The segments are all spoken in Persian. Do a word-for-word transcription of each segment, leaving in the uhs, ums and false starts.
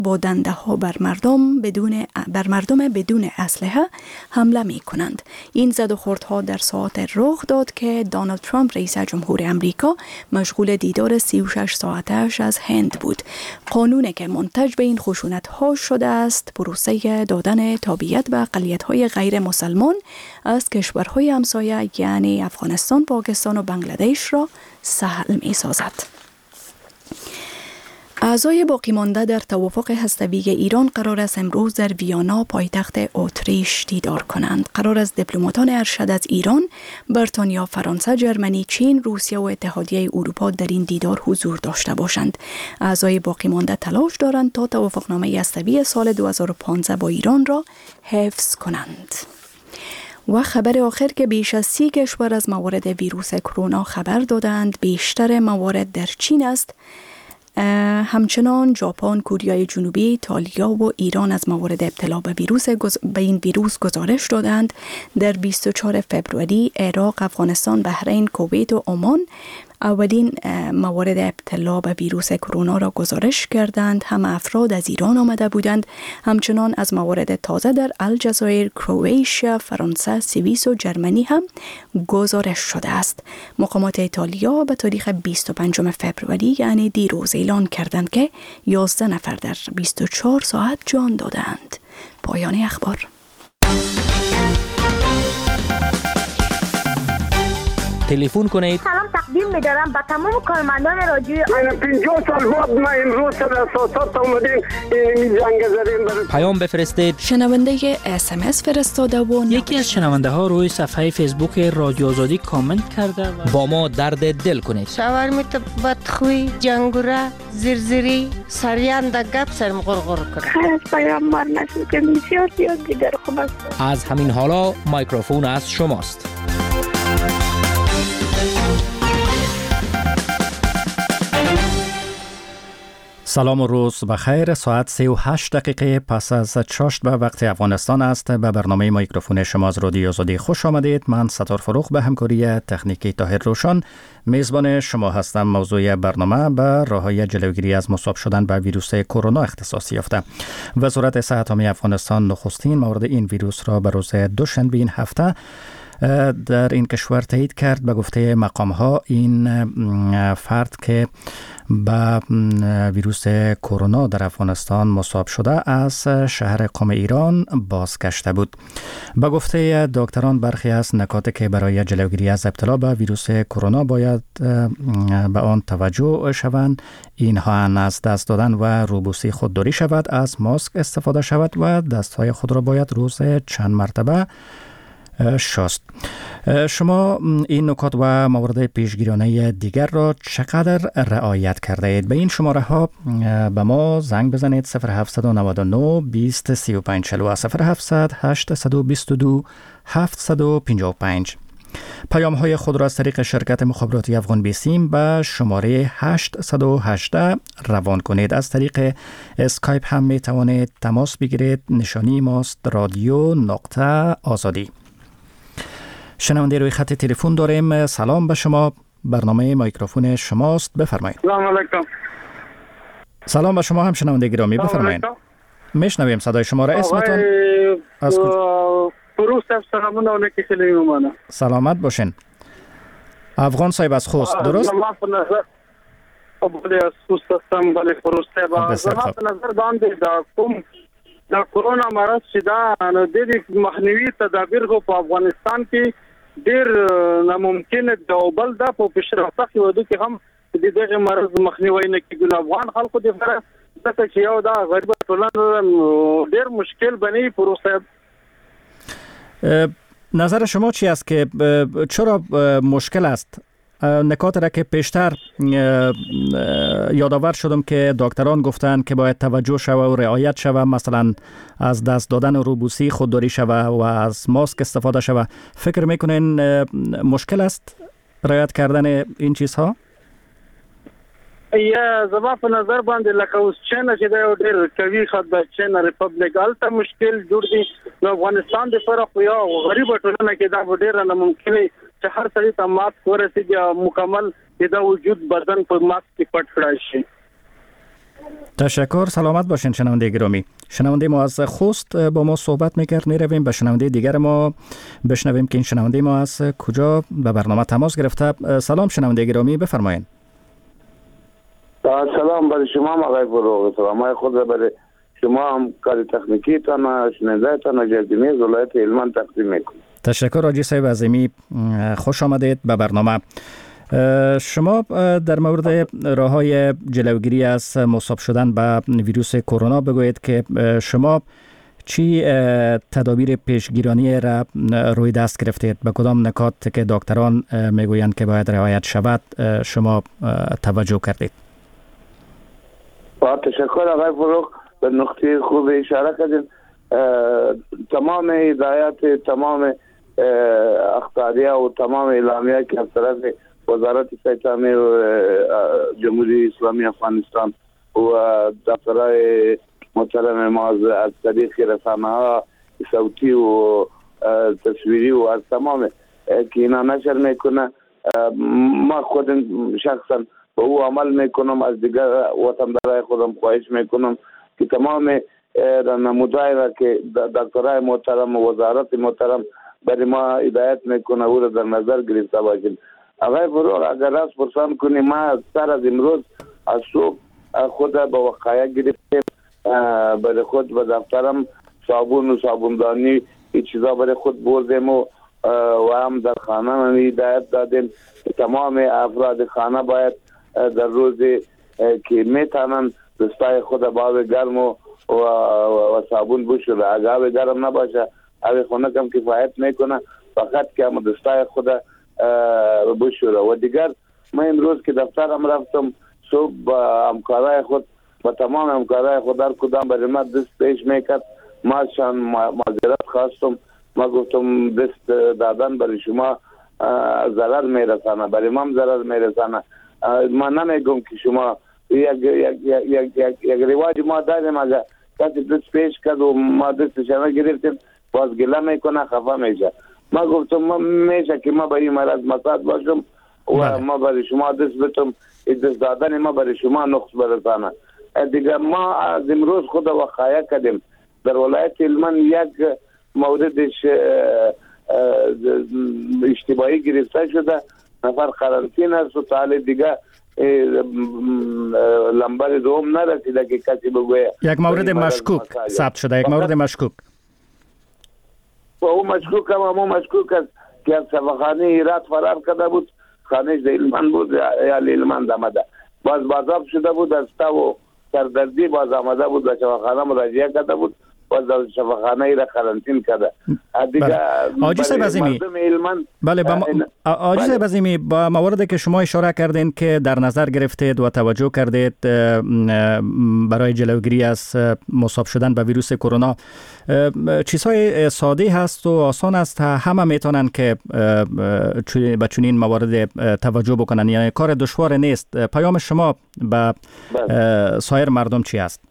با دنده ها بر مردم بدون بر مردم بدون اسلحه حمله می کنند. این زد و خوردها در ساعت رخ داد که دونالد ترامپ رئیس جمهور امریکا مشغول دیدار سی و شش ساعتش از هند بود. قانونی که منتج به این خشونت ها شده است پروسه دادن تابعیت به اقلیت های غیر مسلمان از کشورهای همسایه یعنی افغانستان، پاکستان و بنگلادش را سهل می سازد. اعضای باقی مانده در توافق هسته‌ای ایران قرار است امروز در ویانا پایتخت اتریش دیدار کنند. قرار است دیپلماتان ارشد از ایران، بریتانیا، فرانسه، جرمنی، چین، روسیه و اتحادیه اروپا در این دیدار حضور داشته باشند. اعضای باقی مانده تلاش دارند تا توافقنامه هسته‌ای سال دو هزار و پانزده با ایران را حفظ کنند. و خبر آخر که بیش از سی کشور از موارد ویروس کرونا خبر دادند. بیشتر موارد در چین است. همچنان ژاپن، کره جنوبی، ایتالیا و ایران از موارد ابتلا به ویروس گز... به این ویروس گزارش دادند. در بیست و چهارم فوریه عراق، افغانستان، بحرین، کویت و عمان اولین موارد ابتلا به ویروس کرونا را گزارش کردند. هم افراد از ایران آمده بودند. همچنان از موارد تازه در الجزایر، کرواتیا، فرانسه، سوئیس و جرمنی هم گزارش شده است. مقامات ایتالیا به تاریخ بیست و پنجم فوریه یعنی دیروز اعلان کردند که یازده نفر در بیست و چهار ساعت جان دادند. پایان اخبار. تلفن کنید. سلام تقدیم می‌دارم به تمام کارمندان رادیو. پنجاه سال بعد ما امروز سر اساسات اومدیم این جنگ زدیم. پیام بفرستید. شنونده اس ام اس فرستاده و یکی از شنونده ها روی صفحه فیسبوک رادیو آزادی کامنت کرده و با ما درد دل کنید. شاورمیت بدخوی، جنگوره، زرزری، سریان در گپ سرم غرغر کرد. خیلی از پیام مار نشد که بسیار زیاد دیگر خوب است. از همین حالا میکروفون از شماست. سلام و روز بخیر. ساعت سه و هشت دقیقه پس از چاشت به وقت افغانستان است. به برنامه میکروفون شما از رادیو آزادی خوش آمدید. من ستار فروغ به همکاری تکنیکی طاهر روشن میزبان شما هستم. موضوع برنامه به راه‌های جلوگیری از مصاب شدن به ویروس کرونا اختصاص یافته. وزارت صحت عامه افغانستان نخستین مورد این ویروس را به روز دوشنبه این هفته در این کشور تایید کرد. به گفته مقام‌ها این فرد که با ویروس کرونا در افغانستان مصاب شده از شهر قم ایران بازگشته بود. با گفته دکتران برخی از نکات که برای جلوگیری از ابتلا به ویروس کرونا باید به آن توجه شوند اینها از دست دادن و روبوسی خودداری شود، از ماسک استفاده شود و دستهای خود را باید روز چند مرتبه شست. شما این نکات و موارد پیشگیرانه دیگر را چقدر رعایت کرده اید؟ به این شماره ها به ما زنگ بزنید. صفر هفت نه نه بیست سی و پنج چهل و صفر هفتصد هشتصد و بیست و دو هفتصد و پنجاه و پنج. پیام های خود را از طریق شرکت مخابراتی افغان بیسیم به شماره هشت یک هشت روان کنید. از طریق اسکایپ هم می توانید تماس بگیرید. نشانی ماست رادیو نقطه آزادی. شنونده روی خط تلفن داریم. سلام به شما. برنامه میکروفون شماست. بفرمایید. سلام علیکم. سلام به شما هم شنونده گرامی. بفرمایید. میشنویم صدای شما را. اسمتون از کجا؟ فروز صاحب سلامونه علیکم. خیلی ممنون. سلامت باشین. افغان صاحب از خوست درست؟ ما په نظر بله از خوست هستم. بله فروز صاحب زما په نظر باندې دا کوم دا کرونا مرض چې دا نو د دې مخنیوي تدابیر خو په افغانستان کې ډېر ناممکن دی او بل دا په پیشرفته هیوادو کې هم د دغه مرض مخنیوي نه کېږي. افغان خلکو د لپاره څه چې یو دا غریب ټولنه ډېر مشکل بنی پروسه. نظر شما چی است که چرا مشکل است؟ نکات را که پیشتر یادآور شدم که دکتران گفتند که باید توجه شوه و رعایت شوه، مثلا از دست دادن روبوسی خودداری شوه و از ماسک استفاده شوه. فکر میکنین مشکل است رعایت کردن این چیزها؟ یا زما په نظر باندې لکه اوس چین چې دا ډېر کوي خدای چین ریپبلیک الته مشکل جوړ دي. نو افغانستان د فرق یا غریب ټولنه کې دا ډېر نه ممکن چې هر سړی ته ماسک ورسېږي مکمل دا وجود بدن په ماسک کې پټ کړای شي. تشکر. سلامت باشین شنونده گرامی. شنونده ما از خوست با ما صحبت میکرد. میرویم به شنونده دیگر ما بشنویم که این شنونده ما از کجا به برنامه تماس گرفته. سلام شنونده گرامی، بفرمایید. سلام برای شما آقای فروغ. سلام خود برای شما هم کار تکنیکی تان شنونده تان جدیمی از ولایت هلمند تقدیم میکنم. تشکر حاجی صاحب عظیمی، خوش آمدید به برنامه. شما در مورد راه‌های جلوگیری از مصاب شدن به ویروس کرونا بگویید که شما چی تدابیر پیشگیرانی را روی دست گرفتید؟ به کدام نکات که دکتران میگویند که باید رعایت شود شما توجه کردید؟ با تشکر آقای فروغ، به نقطه خوب اشاره کردید. تمام هدایات، تمام اخطاریه و تمام اعلامیه که از طرف وزارت صحت عامه جمهوری اسلامی افغانستان و دفترهای محترم ما از طریق رسانه‌ها صوتی و تصویری و از تمام که اینا نشر میکنه، ما خود شخصا به او عمل میکنم. از دیگر وطندارای خودم خواهش میکنم که تمام نمودهای را که دکترهای محترم و وزارت محترم برای ما هدایت میکنه او را در نظر گرفته باشیم. آقای فروغ، اگر راست پرسان کنیم، ما سر از امروز از صبح خود به وقایع گرفتیم، برای خود به دفترم صابون و صابوندانی این چیزا برای خود بردیم و و هم در خانه هم هدایت دادیم. تمام افراد خانه باید در روزی که میتونن دستای خود با آب گرم و, و, و صابون بشوره. اگر آب گرم نباشه آب خنک هم کفایت میکنه، فقط که هم دستای خود بشوره. و دیگر من امروز که دفترم رفتم صبح با همکارای خود با تمام همکارای خود در کدام برای ما دست پیش میکرد، ما ازشان معذرت خواستم. ما گفتم دست دادن برای شما ضرر میرسانه، برای ما هم ضرر میرسانه. ما نمیگم که شما یک یک یک یک یک رواج ما داریم، اگر کسی دست پیش کرد و ما دستش نگرفتیم باز گله میکنه، خفه میشه. ما گفتم ما میشه که ما به این مرض مساعد باشم و ما برای شما دست بتم، دست دادن ما برای شما نقص برسانه. دیگه ما از امروز خود وقایع کردیم در ولایت هلمند یک موردش اشتباهی گرفته شده، نفر قرنطینه است و تعالی دیگه لنبر دوم نرسیده که کسی بگویه. یک مورد مشکوک ثبت شده، یک مورد مشکوک و او مشکوک هم همون مشکوک است که از شفاخانه ایراد فرار کرده بود، خانهش در هلمند بود یا هلمند آمده، باز بازاب شده بود، از تاو سردردی باز آمده بود و شفاخانه مراجعه کرده بود، باز در شفاخانه ای را قرنطین کرده. دیگه آجی صاحب عظیمی، بله آجی صاحب عظیمی، با مواردی که شما اشاره کردین که در نظر گرفتید و توجه کردید برای جلوگیری از مصاب شدن به ویروس کرونا، چیزهای ساده هست و آسان است، همه میتونن که به چنین موارد توجه بکنن، یعنی کار دشوار نیست. پیام شما به سایر مردم چی است؟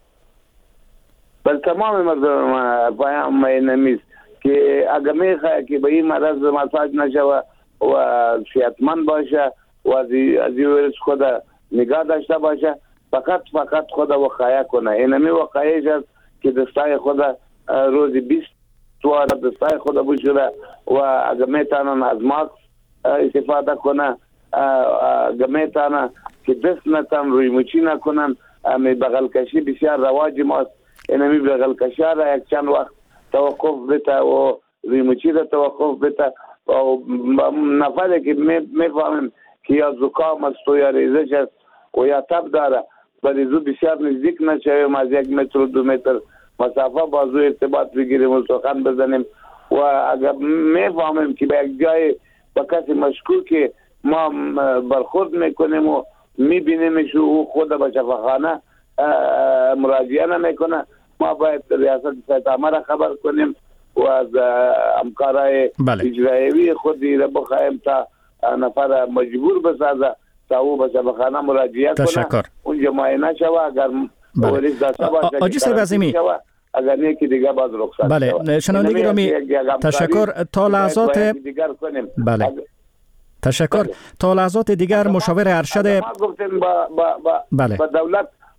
بل تمام مردم پیام اینمیست که اگر میخواه که به این مرض مساج نشه و صحتمند باشه و از این ویروس خود نگاه داشته باشه، فقط فقط خود وقایع کنه. اینمی وقایعش است که دستای خود روزی بیست توار دستای خود بشوره و اگر میتونن از ماسک استفاده کنه، اگر میتونن که دست نتن روی مچی نکنن. بغل کشی بسیار رواج ماست، اینمی بغل کشی را یک چند وقت توقف بده و روی مچی را توقف بده و نفره که میفهمیم که یا زکام است و یا ریزش است و یا تب داره ولی زو بسیار نزدیک نشویم، از یک متر و دو متر مسافه بازو ارتباط بگیریم و سخن بزنیم. و اگر میفهمیم که به یک جای با کسی مشکوک ما برخورد میکنیم و میبینیمش و خود به شفاخانه مراجعه نمیکنه، ما باید ریاست صحت عامه را خبر کنیم و از همکارای اجرایی خودی را بخواهیم تا نفر مجبور بسازه تا او به شفاخانه مراجعه کنه، اونجا معاینه شوه. اگر مورد داشته باشه آجی صاحب عظیمی، اگر نیکی دیگه باز رخصت بله شوه. شنونده گرامی تشکر. تا لحظات بله تشکر. تا لحظات دیگر مشاور ارشد ما گفتیم با با با, بله. با دولت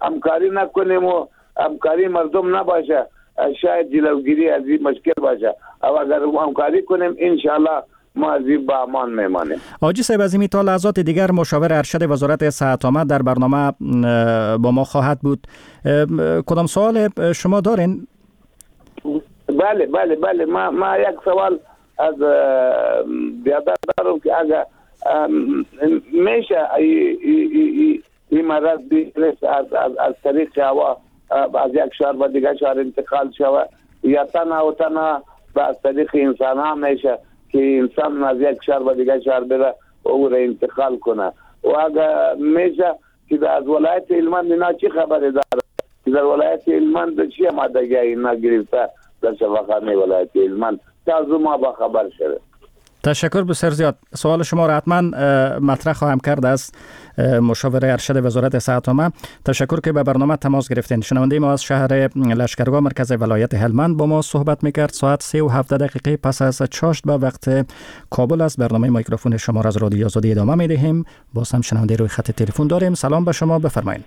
همکاری نکنیم و همکاری مردم نباشه، شاید جلوگیری از این مشکل باشه. و اگر همکاری کنیم انشالله ما از این با امان میمانیم. حاجی صاحب عظیمی، تا لحظات دیگر مشاور ارشد وزارت صحت آمد در برنامه با ما خواهد بود. کدام سوال شما دارین؟ بله بله بله ما ما یک سوال از بیادر دارم که اگر میشه این مرض از از از طریق هوا از یک شهر به دیگر شهر انتقال شود یا تنها و تنها از طریق انسان ها میشه که انسان از یک شهر به دیگر شهر بره و او را انتقال کنه؟ و اگر میشه که از ولایت هلمند اینا چی خبری داره که در ولایت هلمند چی آمادگی اینا گرفته در شفاخانه ولایت هلمند تا از ما با خبر شده؟ تشکر بسیار زیاد. سوال شما را حتما مطرح خواهم کرد از مشاور ارشد وزارت صحت عامه. تشکر که به برنامه تماس گرفتین. شنونده ما از شهر لشکرگاه مرکز ولایت هلمند با ما صحبت میکرد. ساعت سه و هفده دقیقه پس از چاشت به وقت کابل است. برنامه میکروفون شما را از رادیو آزادی ادامه میدهیم. باز هم شنونده روی خط تلفن داریم. سلام به شما، بفرمایید.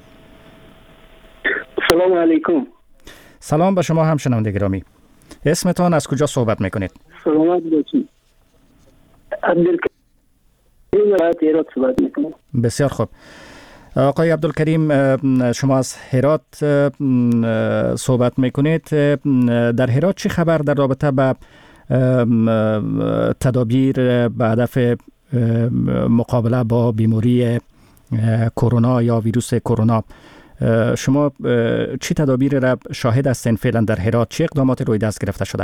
سلام علیکم. سلام به شما هم شنونده گرامی. اسمتان، از کجا صحبت میکنید؟ سلامت باشید. عبدالکریم از هرات صحبت میکنم. بسیار خوب. آقای عبدالکریم، شما از هرات صحبت میکنید. در هرات چه خبر در رابطه با تدابیر به هدف مقابله با بیماری کرونا یا ویروس کرونا؟ شما چه تدابیر را شاهد هستین فعلا در هرات؟ چه اقدامات روی دست گرفته شده؟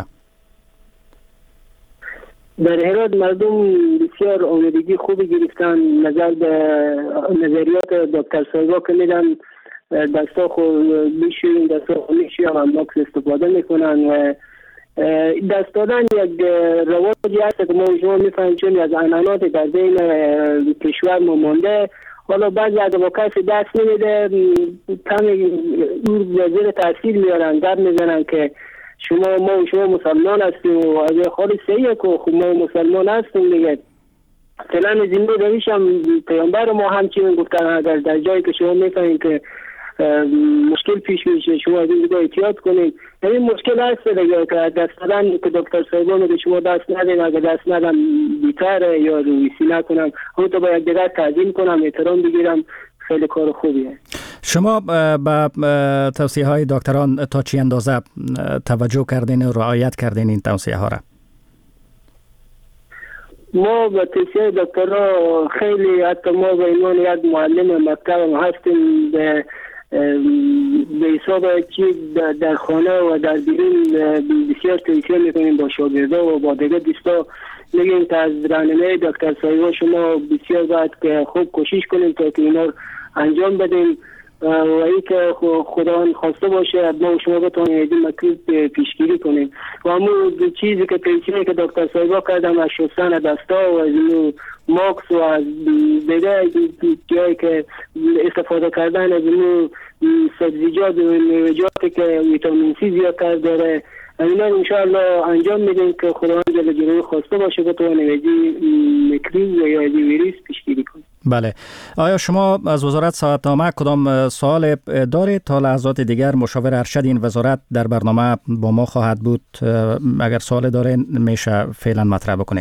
در هرات مردم بسیار آمادگی خوبی گرفتن. نظر به نظریات دکتر صاحبا که میدن دستا خود بیشویم دستا خود میشویم هم ماکس استفاده میکنن و دست دادن یک رواجی هست که ما شما میفهمیم چون از عنعنات در بین کشور ما مانده. حالا بعضی اگه با کسی دست نمیده کمی زیر تاثیر میارن، در میزنن که شما ما شما مسلمان هستیم و اگه خالی صحیحه که خب ما مسلمان هستیم دیگه. فعلا زنده رویش هم پیامبر ما همچنین گفتن اگر در جایی که شما میفهمید که مشکل پیش میشه شما از این دیگه احتیاط کنید. یعنی مشکل هست دیگه که دست دادن که دکتر صاحبا میگه شما دست ندین، اگه دست ندن بیتره یا رویسی نکنم اون تو باید دیگر تعظیم کنم، احترام بگیرم، خیلی کار خوبیه. شما به توصیه های دکتران تا چی اندازه توجه کردین و رعایت کردین این توصیه ها را؟ ما به توصیه دکترها خیلی، حتی ما به عنوان یک معلم مکتب هستیم به به حساب چی در خانه و در بیرون بسیار توصیه میکنیم با شاگردا و با دیگه دوستا میگیم که از راهنمایی دکتر صاحبا شما بسیار باید که خوب کوشش کنیم تا که اینا انجام بدیم و اینکه خدا خواسته باشه ما شما بتونیم از این مطلوب پیشگیری کنیم. و همون چیزی که توصیه که دکتر صاحبا کردم از شستن دستا و از اینو ماکس و از دیگه جایی که استفاده کردن از اینو سبزیجات و میوه‌جاتی که ویتامین سی زیادتر داره اینا انشاءالله انجام میدیم که خداوند جل جلاله خواسته باشه بتونه از این میکروب یا از این ویروس پیشگیری کنه. بله. آیا شما از وزارت صحت عامه کدام سوال دارید؟ تا لحظات دیگر مشاور ارشد این وزارت در برنامه با ما خواهد بود. اگر سوال دارین میشه فعلا مطرح بکنید.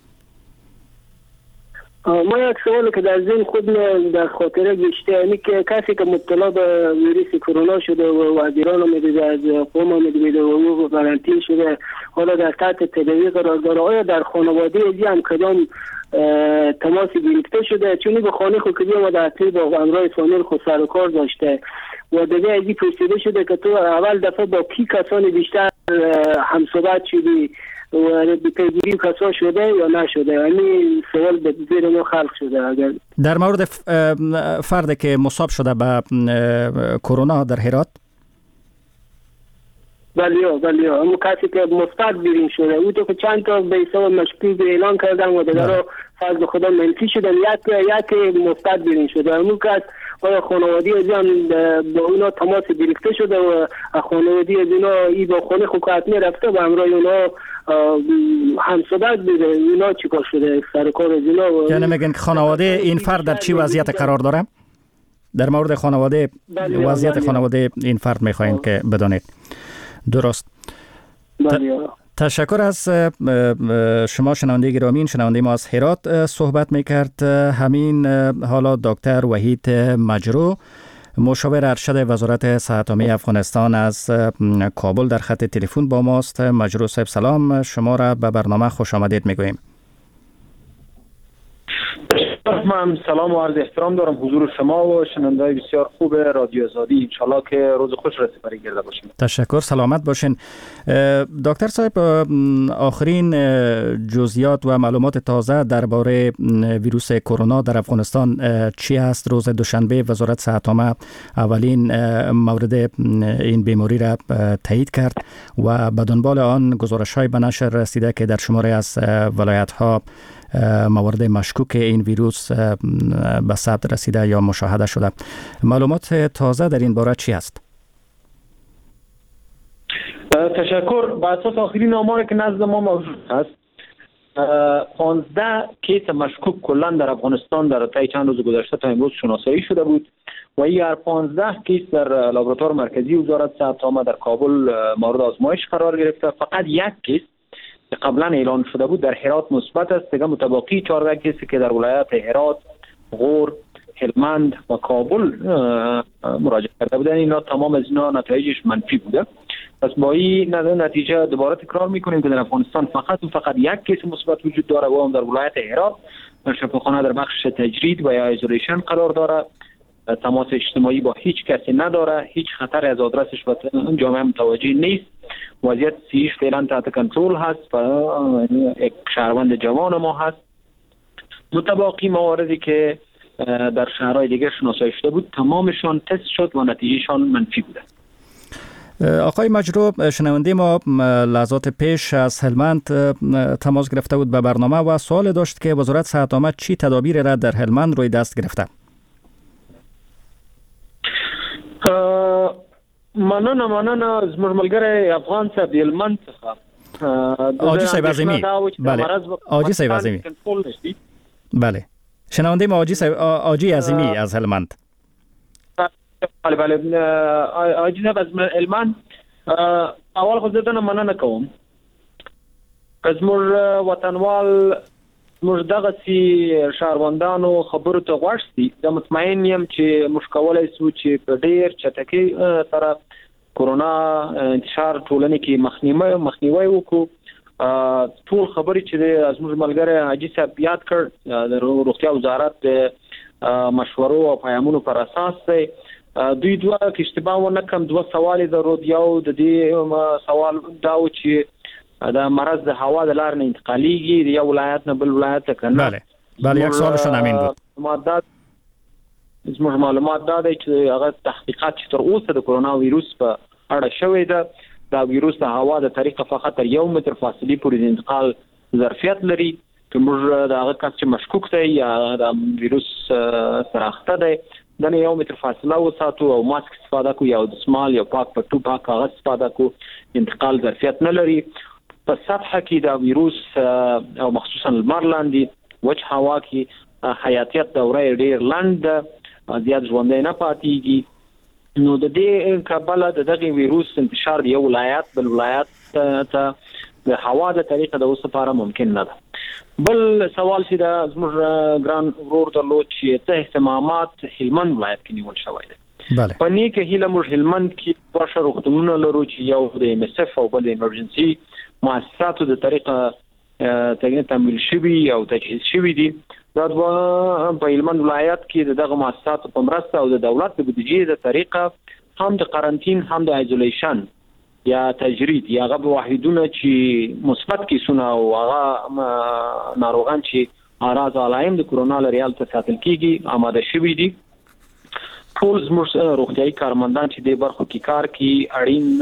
ما یک سوالی که در ذهن خود در خاطره گشته اینه که کسی که مبتلا به ویروس کرونا شده و از ایران آمده از قم آمده و او قرنطینه شده حالا در تحت تداوی قرار داره، آیا در خانواده ازی هم کدام تماس گرفته شده؟ چون به خانه خود که ما در طی با امرای فامیل خود سر و کار داشته و دیگه ازی پرسیده شده که تو اول دفعه با کی کسانی بیشتر همصحبت شدی و پیگیری کسا شده یا نشده؟ یعنی سوال به زیر ما خلق شده. اگر در مورد فردی که مصاب شده به کرونا در هرات؟ بله بله اما کسی که مثبت بیرون شده او تو که چند تا به حساب مشکوک اعلان کردن و دیگر رو فرض خدا منفی شدن یک یک مثبت بیرون شده. اما کس آیا خانوادی از این با اونا تماس گرفته شده و خانوادی از اینا ای با خانه خوکات می رفته و همراه اونا همصحبت بوده؟ اونا چی کار شده سر کار از اینا؟ یعنی میگن که خانواده این فرد در چی وضعیت قرار داره؟ در مورد خانواده بله، وضعیت بله. خانواده این فرد میخواین که بدانید. درست. بله. تشکر از شما شنونده گرامی. شنونده ما از هرات صحبت میکرد. همین حالا دکتر وحید مجرو، مشاور ارشد وزارت صحت عامه افغانستان از کابل در خط تلفن با ماست. مجرو صاحب سلام، شما را به برنامه خوش آمدید میگوییم. من سلام و عرض احترام دارم حضور شما و شنونده‌های بسیار خوب رادیو آزادی. انشالله که روز خوش را سپری گرده باشیم. تشکر، سلامت باشین. دکتر صاحب، آخرین جزئیات و معلومات تازه درباره ویروس کرونا در افغانستان چی است؟ روز دوشنبه وزارت صحت عامه اولین مورد این بیماری را تایید کرد و به دنبال آن گزارش‌های به نشر رسیده که در شماره از ولایت‌ها موارد مشکوک این ویروس به ثبت رسیده یا مشاهده شده. معلومات تازه در این باره چی است؟ تشکر. با اساس آخرین آماری که نزد ما موجود است، پانزده کیس مشکوک کلا در افغانستان در طی چند روز گذشته تا امروز شناسایی شده بود و این هر پانزده کیس در لابراتوار مرکزی وزارت صحت عامه در کابل مورد آزمایش قرار گرفته. فقط یک کیس که قبلا اعلان شده بود در هرات مثبت است. دیگه متبقی چهارده کیسی که در ولایت هرات، غور، هلمند و کابل مراجعه کرده بودن، اینا تمام از اینا نتایجش منفی بوده. پس با این نتیجه دوباره تکرار میکنیم که در افغانستان فقط و فقط یک کیس مثبت وجود داره و هم در ولایت هرات در شفاخانه در بخش تجرید و یا ایزولیشن قرار داره. تماس اجتماعی با هیچ کسی نداره، هیچ خطر از آدرسش به جامعه متوجه نیست. وضعیت سیش فعلا تحت کنترل هست و یک شهروند جوان ما هست. متباقی مواردی که در شهرهای دیگر شناسایی شده بود تمامشان تست شد و نتیجهشان منفی بوده. آقای مجرو، شنونده ما لحظات پیش از هلمند تماس گرفته بود به برنامه و سوال داشت که وزارت صحت عامه چی تدابیر را در هلمند روی دست گرفته؟ مننه مننه از ملګری افغان صاحب د هلمند څخه. آجی صاحب عظیمی. بله، آجی صاحب عظیمی. بله، شنونده ما آجی صاحب آجی عظیمی از هلمند. بله بله، آجی صاحب از هلمند. اول خو زه مننه کوم که زموږ وطنوال موږ دغسې شهروندانو خبرو ته غوږ شي. زه مطمئن یم چې موږ کولی شو چې په ډېر چټکۍ سره کرونا انتشار ټولنې کې مخنیوی مخنیوی وکړو. ټول خبرې چې زموږ ملګری حاجي صاحب یاد کړ د روغتیا وزارت د مشورو او پیامونو پر اساس دی. دوی دوه که اشتباه ونه کړم دوه سوال یې درلود. یو د دې سوال دا و چې دا مرض د هوا د لارې نه انتقالیږي د یو ولایت نه بل ولایت ته که نه. بله بله، یک سوالشون همین بود. زموږ معلومات دا دی چې هغه تحقیقات چې تر اوسه د کرونا ویروس په اړه شوی ده، دا ویروس د هوا د طریقه فقط تر یو متر فاصلې پورې د انتقال ظرفیت لري. که موږ د هغه کس چې مشکوک دی یا د ویروس سره اخته دی د نه یو متر فاصله وساتو او ماسک استفاده کو یا د سمال یا پاک پټو پاک کاغذ استفاده کو، انتقال ظرفیت نه لري. په سطح کې دا ویروس او مخصوصا لمر لاندې وچ هوا کې حیاتیت دوره ډیر لنډ زیات ژوندی نه پاتېږي. نو د دې کبله د دغه ویروس انتشار د یو ولایت بل ولایت ته د هوا د طریقه د اوس لپاره ممکن نه ده. بل سوال چې د زموږ ګران ورور درلود چې څه اهتمامات هلمند ولایت کې نیول شوی دی. بله، په نیکه هیله موږ هلمند کې ورشه روغتونونه لرو چې یو د ام اس اف او بل د ایمرجنسي مؤسساتو د طریقه تمویل شوي او تجهیز شوي دي. دا په هلمند ولایت کې دغه مؤسساتو په مرسته او د دولت د بودیجې د طریقه هم د قرنطین هم د ایزولیشن یا تجرید یا هغه واحدونه چې مثبت کیسونه او هغه ناروغان چې اعراض علایم د کرونا لري هلته ساتل کیږي آماده شوي دي. ټول زموږ روغتیایي کارمندان چې د برخو کې کار کوي اړین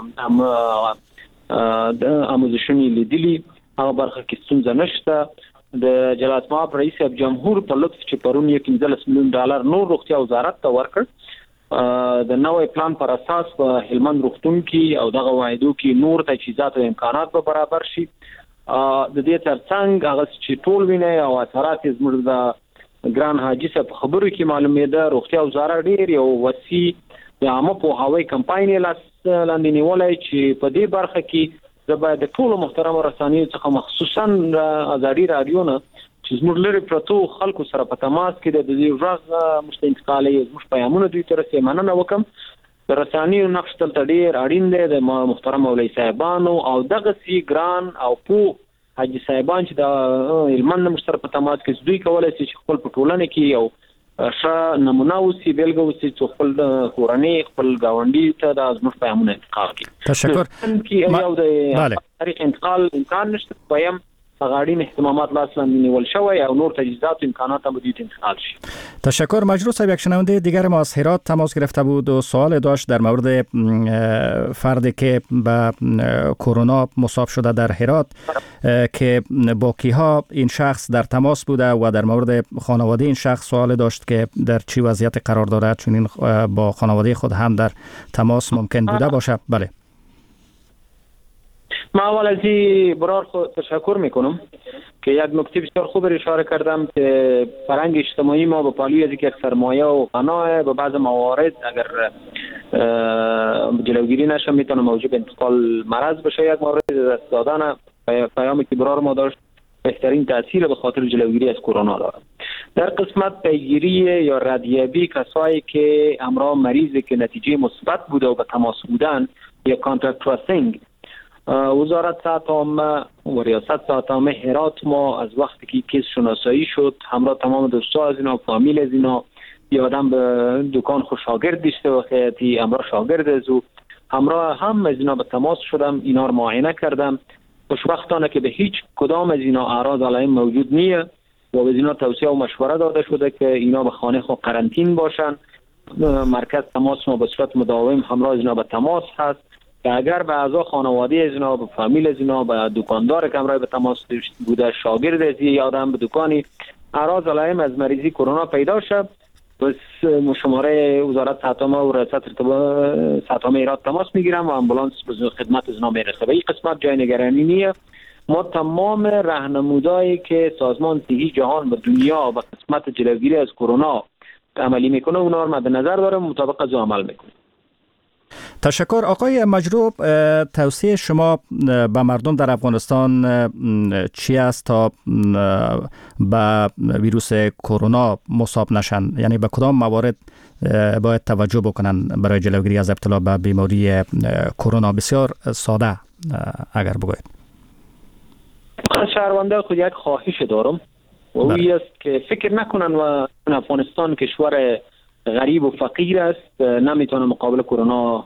د آموزشونی لیدلی هغه برخه کې ستونزه نشته. د جلالت مآب رئیس جمهور په لطف چې پرون یې پنځلس میلیون ډالر نور روغتیا وزارت ته ورکړ د نوې پلان پر اساس په هلمند روغتون کې او دغه واحدو کې نور تجهیزات او امکانات به برابر شي. د دې ترڅنګ هغه چې ټول ویني او اثرات زموږ د ګران حاجی صاحب خبرو کې معلومېده روغتیا وزارت ډېر یو وسیع د عامه پوهاوی کمپاین لاس لاندې نیولای چې په دې برخه کې د باید د ټولو محترم رسنیو څخه مخصوصا ازادي رادیو نه چې زموږ لري پروتو خلکو سره په تماس کې د دې ورغ مستنقالي زموږ پیغامونه دوی تر څه مننه وکم د رسنیو نقش تل ډېر اړین دی د محترم مولوی صاحبانو او دغه سی ګران او پو حاجی صاحبان چې د علمن مشترک په تماس کې دوی کولای شي چې خپل په ټولنه کې یو ښه نمونه اوسي بیلګه اوسي چې خپل کورنۍ خپل گاونډي ته د زموږ پیغامونه انتقال کړي. تشکر. کې یو د طریق انتقال امکان نشته پایم غاړین اهتمامات لاس لاندې نیول شوی او نور تجهیزات و امکانات هم باید انتقال شي. تشکر. مجروح صاحب، یک شنونده دیگر ما از هرات تماس گرفته بود و سوال داشت در مورد فردی که به کرونا مصاب شده در هرات که با کیها این شخص در تماس بوده و در مورد خانواده این شخص سوال داشت که در چی وضعیت قرار دارد، چون این با خانواده خود هم در تماس ممکن بوده باشه. بله. ما اول از این برار خود تشکر میکنم که یک نکته بسیار خوب اشاره کردم که فرهنگ اجتماعی ما به پالوی از یک سرمایه و غنا به بعض موارد اگر جلوگیری نشه میتونه موجب انتقال مرض بشه. یک مورد دست دادن پیامی که برار ما داشت بهترین تاثیر به خاطر جلوگیری از کرونا داره. در قسمت پیگیری یا ردیابی کسایی که همراه مریضی که نتیجه مثبت بوده و به تماس بودن یا کانتکت تراسینگ، وزارت صحت عامه و ریاست صحت عامه هرات ما از وقتی که کیس شناسایی شد همراه تمام دوستا از اینا فامیل از اینا یا آدم به دکان خود شاگرد داشته و خیلی همراه شاگرد از او همراه هم از اینا به تماس شدم، اینا رو معاینه کردم. خوشبختانه که به هیچ کدام از اینا اعراض علائم موجود نیه و به اینا توصیه و مشوره داده شده که اینا به خانه خود قرنطین باشن. مرکز تماس ما به صورت مداوم همراه از اینا به تماس هست که اگر به اعضا خانواده از اینا، به فامیل از اینا، به دکاندار که همراه به تماس بوده، شاگرد از یه آدم به دکانی اعراض علائم از مریضی کرونا پیدا شد، بس شماره وزارت صحت عامه و ریاست صحت عامه هرات تماس میگیرم و امبولانس به خدمت از اینا میرسه. و این قسمت جای نگرانی نیه. ما تمام راهنمودایی که سازمان صحی جهان و دنیا به قسمت جلوگیری از کرونا عملی میکنه اونا رو مد نظر دارم، مطابق از عمل میکنه. تشکر. آقای مجروح، توصیه شما به مردم در افغانستان چی است تا به ویروس کرونا مصاب نشن؟ یعنی به کدام موارد باید توجه بکنن برای جلوگیری از ابتلا به بیماری کرونا؟ بسیار ساده اگر بگوید. شهرونده خود یک خواهش دارم و اوی است که فکر نکنن و افغانستان کشور غریب و فقیر است، نمیتونه مقابل کرونا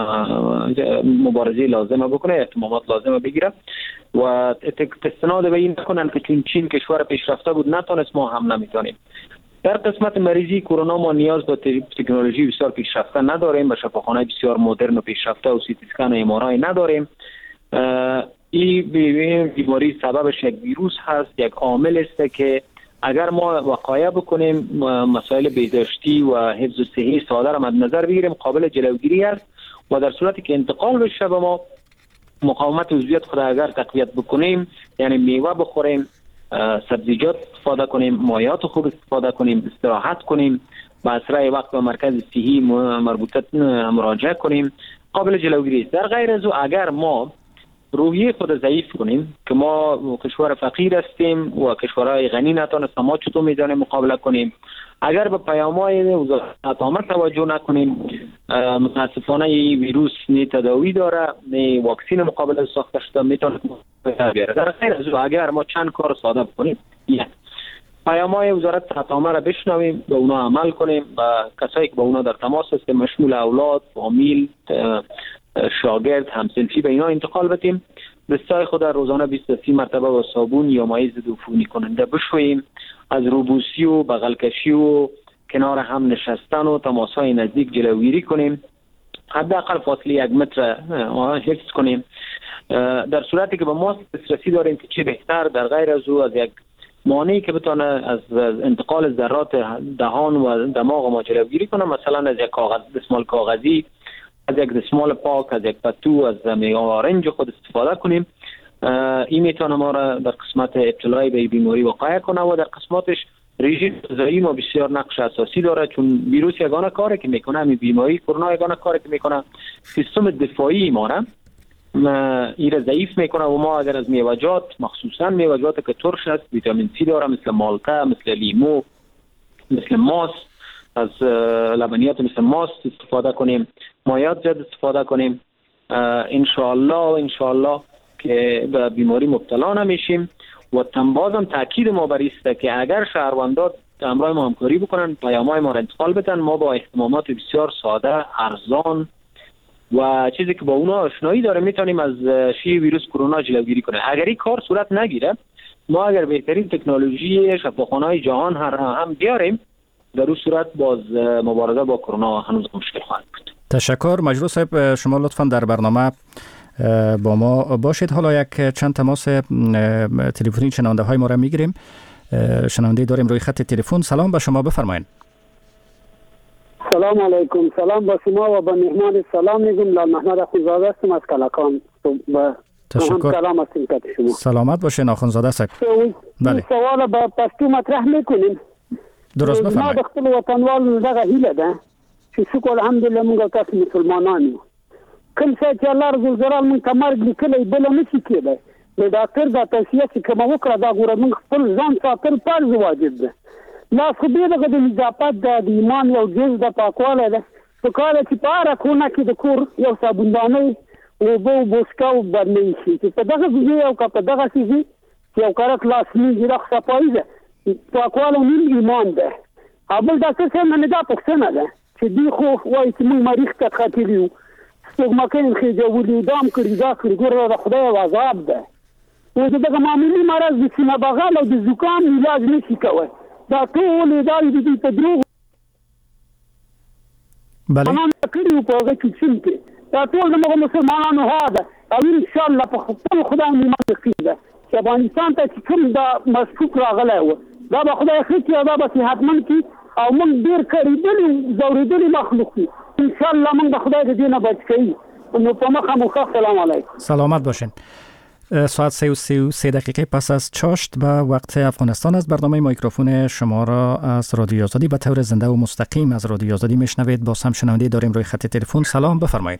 مبارزه لازمه بکنه، احتمامات لازمه بگیره و استناد به این نکنن که چون چین کشور پیشرفته بود نتونست، ما هم نمیتونیم. در قسمت مریضی کرونا ما نیاز به تکنولوژی بسیار پیشرفته نداریم، به شفاخانه بسیار مدرن و پیشرفته و سی تی اسکن و ام آر آی نداریم. این بیماری سببش یک ویروس هست، یک عامل است که اگر ما وقایع بکنیم، مسائل بهداشتی و حفظ صحی ساده را مد نظر بگیریم، قابل جلوگیری است و در صورتی که انتقال بشه به ما، مقاومت عضویت خود اگر تقویت بکنیم، یعنی میوه بخوریم، سبزیجات استفاده کنیم، مایعات خوب استفاده کنیم، استراحت کنیم، با اسرع وقت به مرکز صحی مربوطه مراجعه کنیم، قابل جلوگیری است. در غیر از او اگر ما روحیه خود ضعیف کنیم که ما کشور فقیر هستیم و کشورهای غنی نتونستیم، ما چطور میتونیم مقابله کنیم؟ اگر به پیام‌های وزارت عامه توجه نکنیم، متاسفانه این ویروس نه تداوی داره نه واکسن مقابل ساخته شده میتونه بیاره. در غیر از او اگر ما چند کار ساده بکنیم، یک پیام‌های وزارت عامه را بشنویم، به اونا عمل کنیم و کسایی که با اونا در تماس هستیم مشمول اولاد، فامیل، شاگرد، همسنفی به اینا انتقال بدیم. دستای خود روزانه بیست تا سی مرتبه با صابون یا مایع ضد عفونی کننده بشوییم. از روبوسی و بغل کشی و کنار هم نشستن و تماس‌های نزدیک جلوگیری کنیم. حداقل فاصله یک متر حفظ کنیم. در صورتی که به ما دسترسی داریم که چه بهتر، در غیر از او از یک مانعی که بتونه از انتقال ذرات دهان و دماغ ما جلوگیری کنه، مثلا از یک کاغذ دستمال کاغذی، از یک دستمال پاک، از یک پتو، از میوه آرنج خود استفاده کنیم. این میتونه ما را در قسمت ابتلای به بیماری وقایع کنه و در قسمتش رژیم غذایی ما بسیار نقش اساسی داره، چون ویروس یگانه کاری که میکنه، همین بیماری کرونا یگانه کاری که میکنه سیستم دفاعی ما را این ضعیف میکنه و ما اگر از میوه‌جات، مخصوصا میوه‌جات که ترش است، ویتامین سی داره، مثل مالته، مثل لیمو، مثل ماست، از لبنیات مثل ماست استفاده کنیم، مایعات زیاد استفاده کنیم، انشاءالله و انشاءالله که به بیماری مبتلا نمیشیم. و بازم تاکید ما بر است که اگر شهروندان همراه ما همکاری بکنن، پیام‌های ما را انتقال بدن، ما با اهتمامات بسیار ساده، ارزان و چیزی که با اونا آشنایی داره میتونیم از شیوع ویروس کرونا جلوگیری کنیم. اگر این کار صورت نگیره، ما اگر بهترین تکنولوژی شفاخانه‌های جهان هر هم بیاریم، در اون صورت باز مبارزه با کرونا هنوز مشکل خواهد بود. تشکر. مجروح صاحب، شما لطفاً در برنامه با ما باشید. حالا یک چند تماس تلفنی شنونده های ما را میگیریم. شنونده داریم روی خط تلفن. سلام به شما، بفرمایید. سلام علیکم. سلام با شما و به مهمان سلام میگم. لال محمد اخونزاده هستم از کلکان. تشکر. سلام هستم که شما سلامت باشین اخونزاده صاحب. بله. سوال با پښتو مطرح میکنیم. درست بفرمایید. ما د خپل وطنوالو دغه هیله ده چې شکر الحمدلله موږ تاسو مسلمانان یو. کوم څه چې الله رب الجلال موږ ته مرګ لیکلی بل نه شي کېدی. د ډاکټر دا توصیه چې کومه وکړه دا ګوره موږ خپل ځان ساتل فرض واجب ده. لا خو دې دغه د نظافت د ایمان یو جز د پاکوالی ده. په کار چې په هره کونه کې د کور یو صابوندانۍ اوبه او بوسکه او برنۍ شي چې په دغه ځای او که په دغه ځای چې یو کارک لاس مینځي دا صفایي ده. پاکوالی نیم ایمان ده. او بل ډاکټر صاحب نه دا پوښتنه ده چې دوی خو وایي چې موږ مریخ ته ختلي یو، سپوږمکۍ خېجولي، دا هم کړي دا کړي. ګوره د خدای یو عذاب ده. و د دغه معمولي مرض د سینه بغل او د زکام علاج نه شي کوی. دا ټول ادارې د دوی په دروغ مسلمانانو کړي وو په هغه کې چین کې. دا ټول زموږ مسلمانانو ها ده. او انشاءالله په خپل خدای ایمان یقین ده چې افغانستان ته چې کوم دا مشکوک راغلی و دا به خدای ښه کړي او دا به صحتمند کړي او موږ ډېر کړېدلي ځورېدلي مخلوق یو. انشاءالله موږ به خدای د دې نه بچ کوي. نو په مخه مو ښه. سلام علیکم. سلامت باشین. ساعت سه و سی و سه دقیقه پس از چاشت به وقت افغانستان از برنامه میکروفون شما را از رادیو آزادی به طور زنده و مستقیم از رادیو آزادی میشنوید. با هم شنونده داریم روی خط تلفن. سلام، بفرمایید.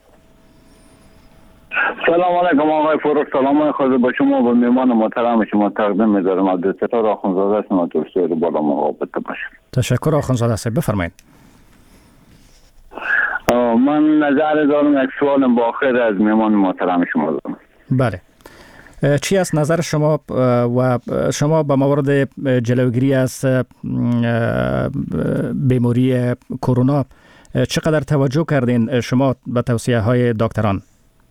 سلام علیکم آقای فروخ. سلام خود با شما و مهمان محترم شما تقدیم می‌دارم. عبدالستار آخوندزاده هستم از ترکیه رو بالا مقابل باشم. تشکر آخوندزاده صاحب، بفرمایید. من نظر دارم یک سوال با آخر از مهمان محترم شما دارم. بله. چی است نظر شما و شما به مورد جلوگیری از بیماری کرونا چقدر توجه کردین شما به توصیه های دکتران؟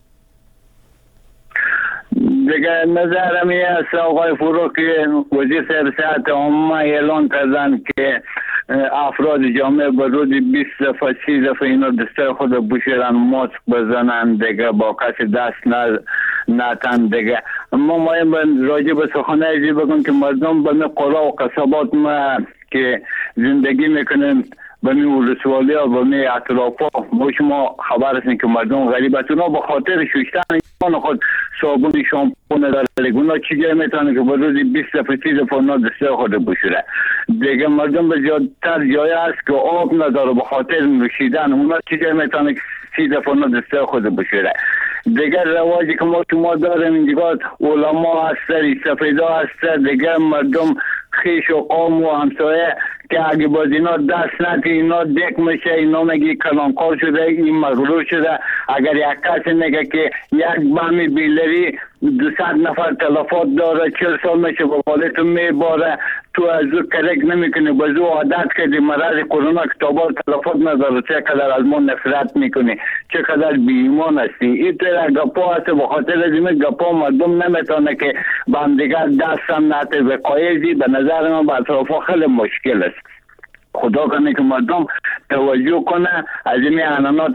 دیگه نظرم این است آقای فروخ که وزیر صاحب صحت عامه اعلان کردن که افراد جامعه به روز بیست دفعه سی دفعه اینا دسته خود بشورن، ماسک بزنن، دیگه با کسی دست نتن. دیگه ما مایم راجع به سخنه ازی بگم که مردم به می قرا و قصبات ما که زندگی میکنن به می ولسوالی ها به می اطراف ها ما شما خبر هستین که مردم غریب هستن به خاطر شوشتن ایمان خود صابون شامپو نداره. اونا چیزی میتونه که به روزی بیست دفعه سی دفعه اونا دسته خود بشوره. دیگه مردم به زیادتر جای هست که آب نداره به خاطر نوشیدن، اونا چیزی میتونه که سی دفعه اونا دسته خود بشوره. دیگر رواجی که ما شما داریم اینجا علما هستن، سفیدا هستن، دیگر مردم خیش و قوم و همسایه که اگه باز اینا دست نتی اینا دک میشه، اینا میگه کلانکار شده، این مغرور شده. اگر یک کسی میگه که یک بمی بیلری دوصد نفر تلفات داره، چل سال میشه با والدتو میباره، تو از او کرک نمیکنی، باز او عادت کردی مرض کرونا کتابات تلفات نداره، چقدر از ما نفرت میکنی، چقدر بی ایمان هستی. این طور گپا هست. به خاطر از این گپا مردم نمیتونه که با هم دیگر دست هم نته به قایزی. به نظر من به اطرافا خیلی مشکل است. خدا کنه که مردم توجه کنه از این عنانات.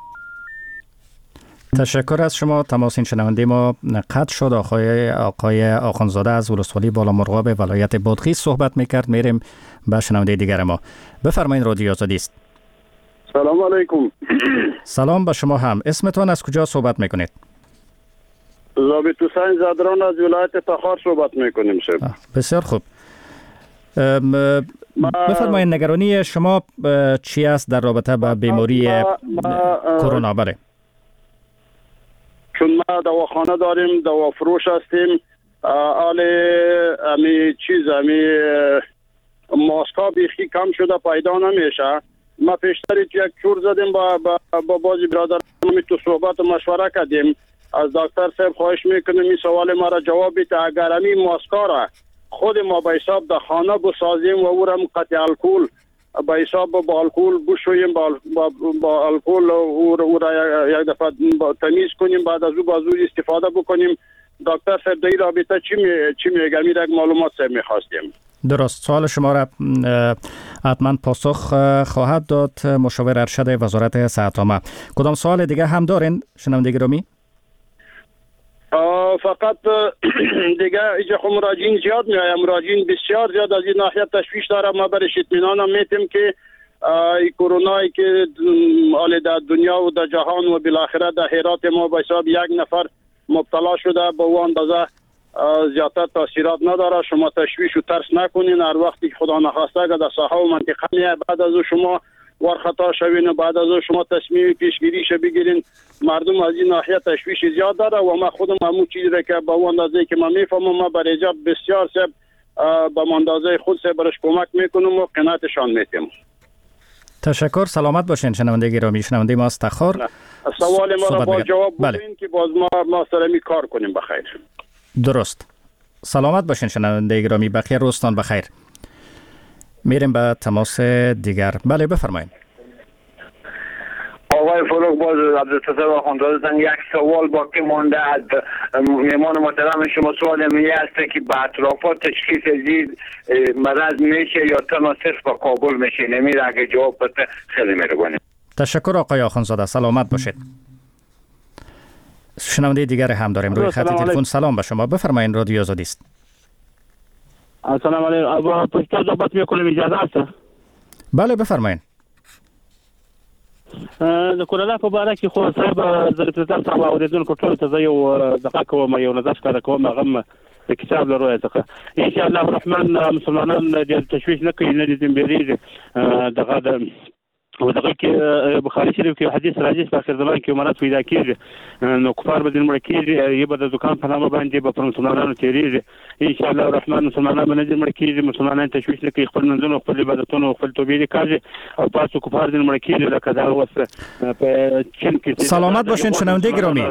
تشکر از شما. تماس این شنونده ما قطع شد. آقای آقای آخوندزاده از ولسوالی بالا مرغاب ولایت بادغیس صحبت میکرد. میریم به شنونده دیگر ما. بفرمایید، رادیو آزادی است. سلام علیکم. سلام به شما هم. اسمتون از کجا صحبت میکنید؟ ضابط حسین زادران از ولایت تخار صحبت میکنیم شب. بسیار خوب. بفرمایید نگرانی شما چی است در رابطه با بیماری کرونا؟ بله، چون ما دواخانه داریم، دوا فروش هستیم، حال امی چیز امی ماسکا بیخی کم شده پیدا نمیشه. ما پیشتر یک چور زدیم با با بازی برادر می تو صحبت و مشوره کردیم. از دکتر صاحب خواهش میکنیم این سوال ما را جواب بده. اگر امی ماسکا را خود ما به حساب در خانه بسازیم و او را قطع الکل به حساب با الکل بشوییم، با با, با الکل او را یک دفعه تمیز کنیم، بعد از او با او استفاده بکنیم. دکتر صاحب در این رابطه چی می چی میگه؟ میره معلومات صاحب میخواستیم. درست، سوال شما را حتما پاسخ خواهد داد مشاور ارشد وزارت صحت عامه. کدام سوال دیگه هم دارین شنونده گرامی؟ فقط دیگه اینجا خب مراجعین زیاد میایم، مراجعین بسیار زیاد از این ناحیه تشویش داره. ما برش اطمینان میتیم که این کرونایی که حال در دنیا و در جهان و بالاخره در هرات ما به حساب یک نفر مبتلا شده، به اون اندازه زیادتر تاثیرات نداره. شما تشویش و ترس نکنین. هر وقتی خدا نخواسته که در ساحه و منطقه میه بعد از شما ور خطا شوین و بعد از شما تصمیم پیشگیریش بگیرین. مردم از این ناحیه تشویش زیاد داره و ما خودم همون چیزی را که با اون اندازه که ما میفهمم ما برای جاب بسیار سب با اندازه خود سه برش کمک میکنم و قناعتشان میتیم. تشکر، سلامت باشین شنونده گرامی. شنونده ما است تخار. سوال ما را با جواب بدین. بله. که باز ما ما سره کار کنیم. بخیر. درست، سلامت باشین شنونده گرامی. بخیر، روزتان بخیر. میریم به تماس دیگر. بله بفرمایید. آقای فروغ، باز عبدالستار آخوندزاده هستم. یک سوال باقی مانده از میمان محترم شما. سوال می است که به اطرافات تشخیص زید مرض میشه یا تنها صرف با کابل میشه؟ نمیره اگه جواب بده خیلی مهربانی. تشکر آقای آخوندزاده، سلامت باشید. شنونده دیگر هم داریم روی خط تلفن. سلام به شما، بفرمایید. رادیو آزادی است. السلام علیکم. پشت صحبت میکنم، اجازه هست؟ بله بفرمایید. د کرونا په اړه کې خو صاحب د ریپرزنټ صاحب اوریدونکو ټول ته یو دغه کوم یو نظر ښکاره کوم. هغه د کتاب له رویه څخه ان شاء الله الرحمن مسلمانان د تشویش نه کوي، نه دي زمبيري دغه د ودغه کې بخاري شریف کې حدیث راځي په اخر زمان کې مرض پیدا کیږي نو کفار به د مړ کیږي، یی به د دکان په نامه باندې به پر مسلمانانو تیریږي. ان شاء الله الرحمن مسلمانان به نه د مړ کیږي، مسلمانان تشویش نه کوي، خپل منځونو خپل عبادتونو خپل توبې کوي او تاسو کفار د مړ کیږي لکه دا اوس په چین کې. سلامت باشین شنونده گرامی.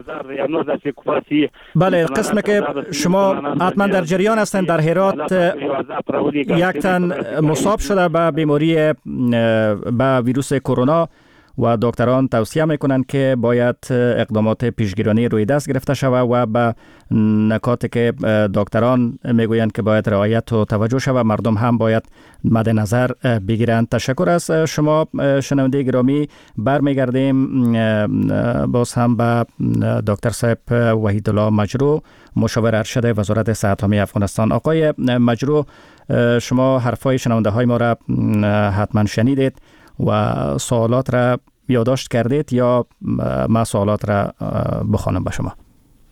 بله، قسم که شما حتما در جریان هستند در هرات یک تن مصاب شده به بیماری به ویروس کرونا و دکتران توصیه میکنند که باید اقدامات پیشگیرانه روی دست گرفته شود و به نکاتی که دکتران میگویند که باید رعایت و توجه شود مردم هم باید مد نظر بگیرند. تشکر از شما شنونده گرامی. برمیگردیم باز هم به دکتر صاحب وحیدالله مجرو، مشاور ارشد وزارت صحت عامه افغانستان. آقای مجرو، شما حرفای شنونده های ما را حتما شنیدید و سوالات را یادداشت کردید یا ما سوالات را بخوانم به شما؟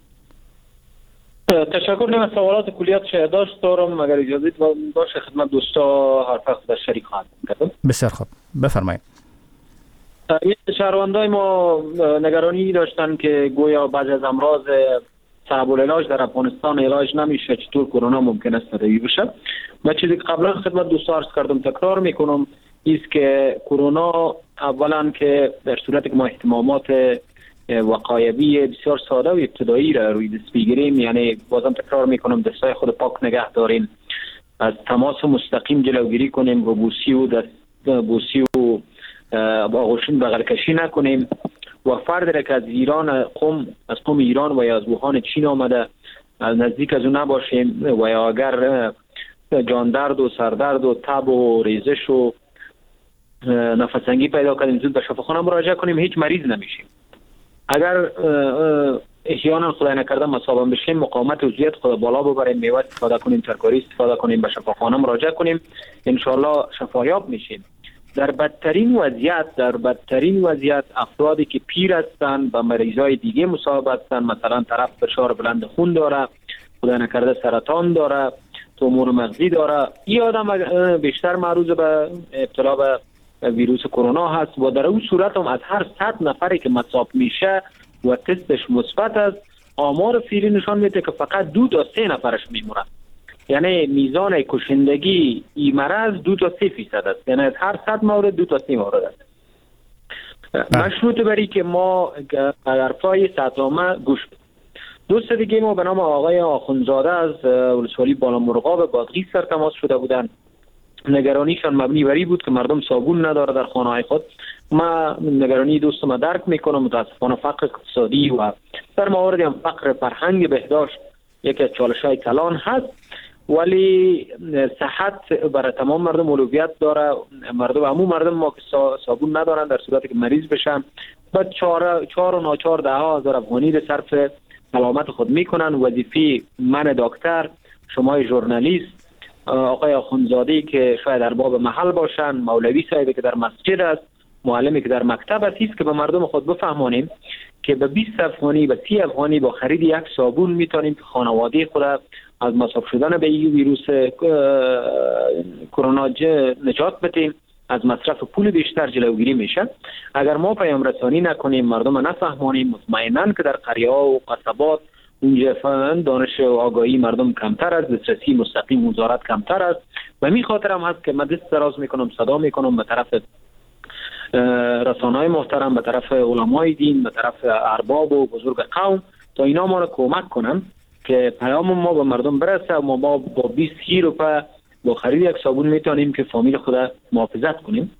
تشکر. نیم سوالات کلیات یادداشت دارم، اگر اجازه باشه خدمت دوستا حرف خود شریک خواهم کرد. بسیار خوب، بفرمایید. شهروندای ما نگرانی داشتن که گویا بعضی از امراض صعب العلاج در افغانستان علاج نمیشه، چطور کرونا ممکن است تداوی بشه. من چیزی که قبلا خدمت دوستا عرض کردم تکرار میکنم است که کرونا اولا که در صورت که ما احتمامات وقایوی بسیار ساده و ابتدایی را روی دست بگیریم، یعنی بازم تکرار میکنم دستای خود پاک نگه داریم، از تماس مستقیم جلوگیری کنیم و بوسی و دست بوسی و آغوشین بغل کشی نکنیم و فرد را که از ایران قم از قم ایران و یا از ووهان چین آمده از نزدیک از اون نباشیم و یا اگر جان درد و سردرد و تب و ریزش و نفسنگی پیدا کردیم زود به شفاخانه مراجعه کنیم، هیچ مریض نمیشیم. اگر احیانا خدای نکرده مصاب بشیم مقاومت عضویت خود بالا ببریم، میوه استفاده کنیم، ترکاری استفاده کنیم، به شفاخانه مراجعه کنیم، ان شاء الله شفایاب میشیم. در بدترین وضعیت در بدترین وضعیت افرادی که پیر هستند با مریضای دیگه مصاب هستند، مثلا طرف فشار بلند خون داره، خدای نکرده سرطان داره، تومور مغزی داره. این آدم بیشتر معرض به ابتلا به ویروس کرونا هست و در اون صورت هم از هر صد نفری که مصاب میشه و تستش مثبت است، آمار فعلی نشان میده که فقط دو تا سه نفرش میمونه. یعنی میزان کشندگی این مرض دو تا سه فیصد است. یعنی از هر صد مورد دو تا سه مورد است. مشروط بری که ما حرفای سطحامه گوش بدیم. دوست دیگه ما به نام آقای آخونزاده از ولسوالی بالامرغاب بادغیس سر تماس شده بودن. نگرانیشان مبنی بر این بود که مردم صابون نداره در خانه‌های خود. ما نگرانی دوستم درک میکنم. متاسفانه فقر اقتصادی و در موارد هم فقر فرهنگ بهداشت یکی از چالش‌های کلان هست، ولی صحت برای تمام مردم اولویت داره. مردم عموم مردم ما که صابون ندارن در صورتی که مریض بشن بعد چهار چهار و ناچار ده ها هزار افغانی رو صرف سلامت خود میکنن. وظیفه من دکتر، شما ژورنالیست، آقای آخونزاده که شاید ارباب محل باشن، مولوی صاحبی که در مسجد است، معلمی که در مکتب است، که به مردم خود بفهمانیم که به بیست افغانی به سی افغانی با خرید یک صابون میتونیم که خانواده خود از مصاب شدن به این ویروس کرونا نجات بدیم، از مصرف پول بیشتر جلوگیری میشه. اگر ما پیام رسانی نکنیم، مردم نفهمانیم، مطمئناً که در قریه ها و قصبات اونجا دانش و آگاهی مردم کمتر است، دسترسی مستقیم وزارت کمتر است. و می خاطر هم هست که من دست دراز میکنم، صدا میکنم به طرف رسانه‌های محترم، به طرف علمای دین، به طرف ارباب و بزرگ قوم تا اینا ما را کمک کنن که پیام ما به مردم برسه و ما با بیست روپیه با خرید یک صابون میتونیم که فامیل خود محافظت کنیم.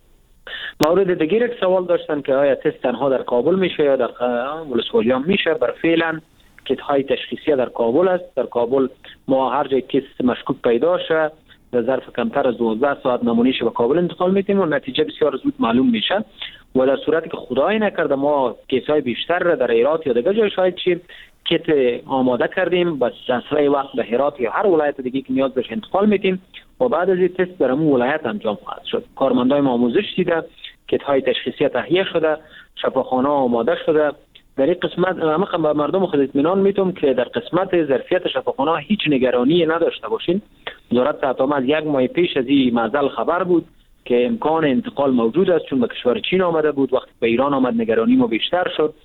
مورد دیگر یک سوال داشتن که آیا تست تنها در کابل میشه یا در ولسوالیان میشه. بر فعلا کیت های تشخیصی در کابل است. در کابل ما هر جای تست مشکوک پیدا شه در ظرف کمتر از دوازده ساعت نمونهش به کابل انتقال میتیم و نتیجه بسیار زود معلوم میشه. و در صورتی که خدای نکرده ما کیس های بیشتر را در هرات یا دیگر جای شاید چیم کیت آماده کردیم، با اسرع وقت به هرات یا هر ولایت دیگه که نیاز بشه انتقال میتیم و بعد از این تست در اون ولایت انجام خواهد شد. کارمندای ما آموزش دیده، کیت های تشخیصی تهیه شده، شفاخانه آماده شده. در این قسمت همه به مردم خود اطمینان میتونم که در قسمت ظرفیت شفاخانه هیچ نگرانی نداشته باشین. وزارت صحت عامه از یک ماه پیش از این معضل خبر بود که امکان انتقال موجود است، چون به کشور چین آمده بود. وقتی به ایران آمد نگرانی ما بیشتر شد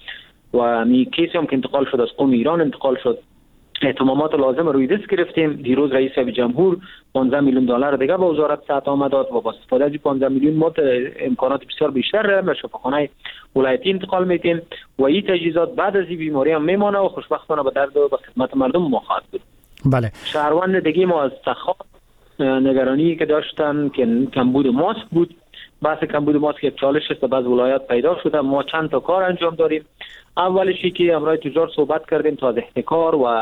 و می کیسی هم که انتقال شد از قم ایران انتقال شد. اهتمامات لازم روی دست گرفتیم. دیروز رئیس جمهور پانزده میلیون دلار دیگه به وزارت صحت عامه داد و با استفاده از پانزده میلیون ما امکانات بسیار بیشتر به شفاخانه ولایتی انتقال میدیم و این تجهیزات بعد از این بیماری هم میمانه و خوشبختانه به درد و به خدمت مردم ما خواهد بود. بله. شهروند دیگه ما از تخار نگرانی که داشتن که کمبود ماسک بود. بحث کمبود ماسک یک چالش است، بعض ولایات پیدا شده. ما چند تا کار انجام داریم. اولشی که امروز تجار صحبت کردیم تا از احتکار و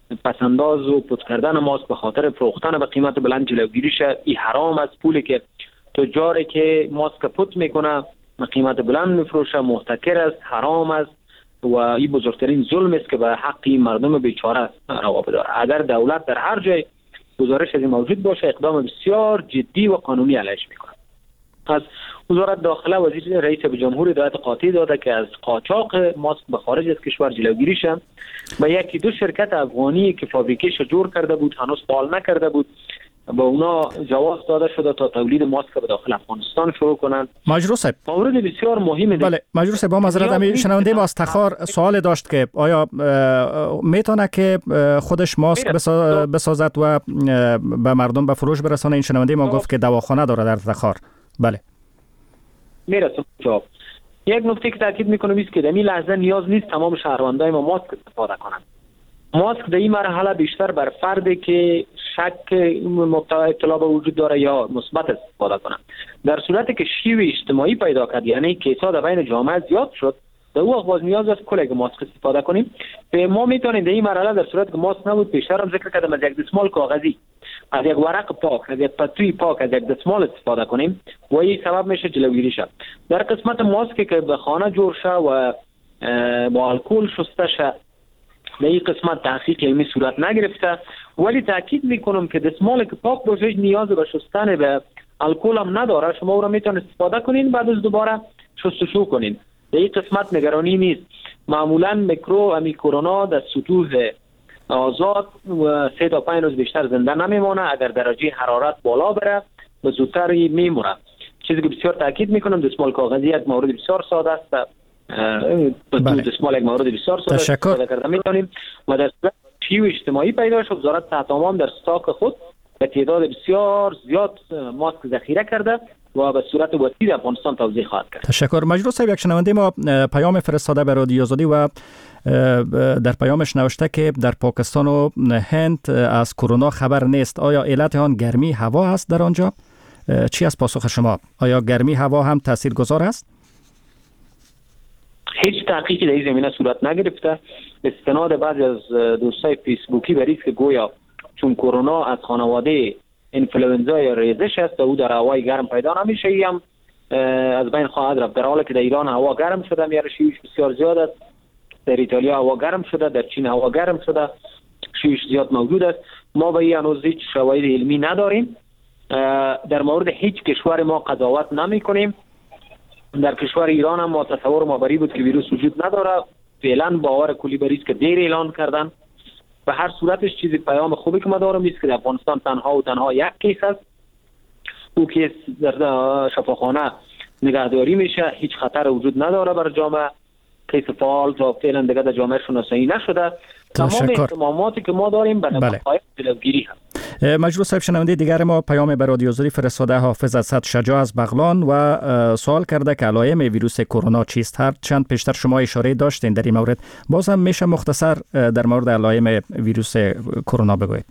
پسنداز و پوت کردن ماسک به خاطر فروختن به قیمت بلند جلوگیری شه. این حرام است. پولی که تجاری که ماسک پوت میکنه به قیمت بلند میفروشه محتکر است، حرام است و این بزرگترین ظلم است که به حق مردم بیچاره روا بداره. اگر دولت در هر جای گزارش از این موجود باشه اقدام بسیار جدی و قانونی علیش میکنه. از وزارت داخله وزیر رئیس جمهور هدایت قاطع داده که از قاچاق ماسک به خارج از کشور جلوگیری شه. و یکی دو شرکت افغانی که فابریکه‌اش جور کرده بود هنوز فعال نکرده بود با اونا جواز داده شده تا تولید ماسک به داخل افغانستان شروع کنند. مجروح صاحب مورد بسیار مهمه. بله مجروح صاحب با معذرت امی شنونده ما از تخار سوال داشت که آیا میتونه که خودش ماسک بسازد و به مردم به فروش برسانه؟ این شنونده ما گفت که دواخانه داره در تخار. بله میرسم جواب. یک نکته که تاکید میکنم است که در این لحظه نیاز نیست تمام شهروندای ما ماسک استفاده کنند. ماسک در این مرحله بیشتر بر فردی که شک مبتلا ابتلا به وجود داره یا مثبت استفاده کنند. در صورتی که شیوه اجتماعی پیدا کرد، یعنی کیسا در بین جامعه زیاد شد، در اون وقت باز نیاز است کلی ماسک استفاده کنیم. ما میتونیم در این مرحله در صورتی که ماسک نبود بیشتر هم ذکر کردم از یک دستمال کاغذی، از یک ورق پاک، از یک پتوی پاک، از یک دستمال استفاده کنیم و این سبب میشه جلوگیری شه. در قسمت ماسک که به خانه جور شه و با الکل شسته شه در این قسمت تحقیق علمی صورت نگرفته، ولی تاکید میکنم که دستمال که پاک باشه نیاز به شستن به الکل هم نداره. شما او را میتونید استفاده کنین بعد از دوباره شستشو کنین. در این قسمت نگرانی نیست. معمولا میکرو امی کرونا در سطوح آزاد و سه تا پنج روز بیشتر زنده نمیمونه. اگر درجه حرارت بالا بره به زودتر میمونه. چیزی که بسیار تاکید میکنم دستمال کاغذی یک مورد بسیار ساده است. بله. دستمال یک مورد بسیار ساده تشکر. کرده میتونیم و در پیو اجتماعی پیدا شد. وزارت صحت عامه در استاک خود به تعداد بسیار زیاد ماسک ذخیره کرده و به صورت وسیع افغانستان توزیع خواهد کرد. تشکر. مجروح صاحب، یک شنونده ما پیام فرستاده به رادیو آزادی و در پیامش نوشته که در پاکستان و هند از کرونا خبر نیست. آیا علت آن گرمی هوا است در آنجا؟ چی از پاسخ شما؟ آیا گرمی هوا هم تاثیرگذار است؟ هیچ تحقیقی در این زمینه صورت نگرفته. استناد بعضی از دوستای فیسبوکی بریز که گویا چون کرونا از خانواده انفلوئنزا یا ریزش است و او در هوای گرم پیدا نمیشه، ای هم از بین خواهد رفت. در حالی که در ایران هوا گرم شده، میاره شیوش بسیار زیاد است. در ایتالیا هوا گرم شده، در چین هوا گرم شده، شیوش زیاد موجود است. ما به این هنوز هیچ شواهد علمی نداریم. در مورد هیچ کشور ما قضاوت نمی کنیم. در کشور ایران هم ما تصور ما بری بود که ویروس وجود نداره. فعلا باور کلی بری است که دیر اعلان کردن. به هر صورتش چیزی پیام خوبی که ما دارم است که در افغانستان تنها و تنها یک کیس است. او کیس در شفاخانه نگهداری میشه، هیچ خطر وجود نداره بر جامعه. کیس فعال تا فعلا دیگه در جامعه شناسایی نشده. تمام احتماماتی که ما داریم برای بقای جلوگیری هست. مجروح صاحب، شنونده دیگر ما پیام به رادیو آزادی فرستاده حافظ از صد شجاع از بغلان و سوال کرده که علائم ویروس کرونا چیست؟ هر چند پیشتر شما اشاره داشتین در این مورد، بازم میشه مختصر در مورد علائم ویروس کرونا بگویید؟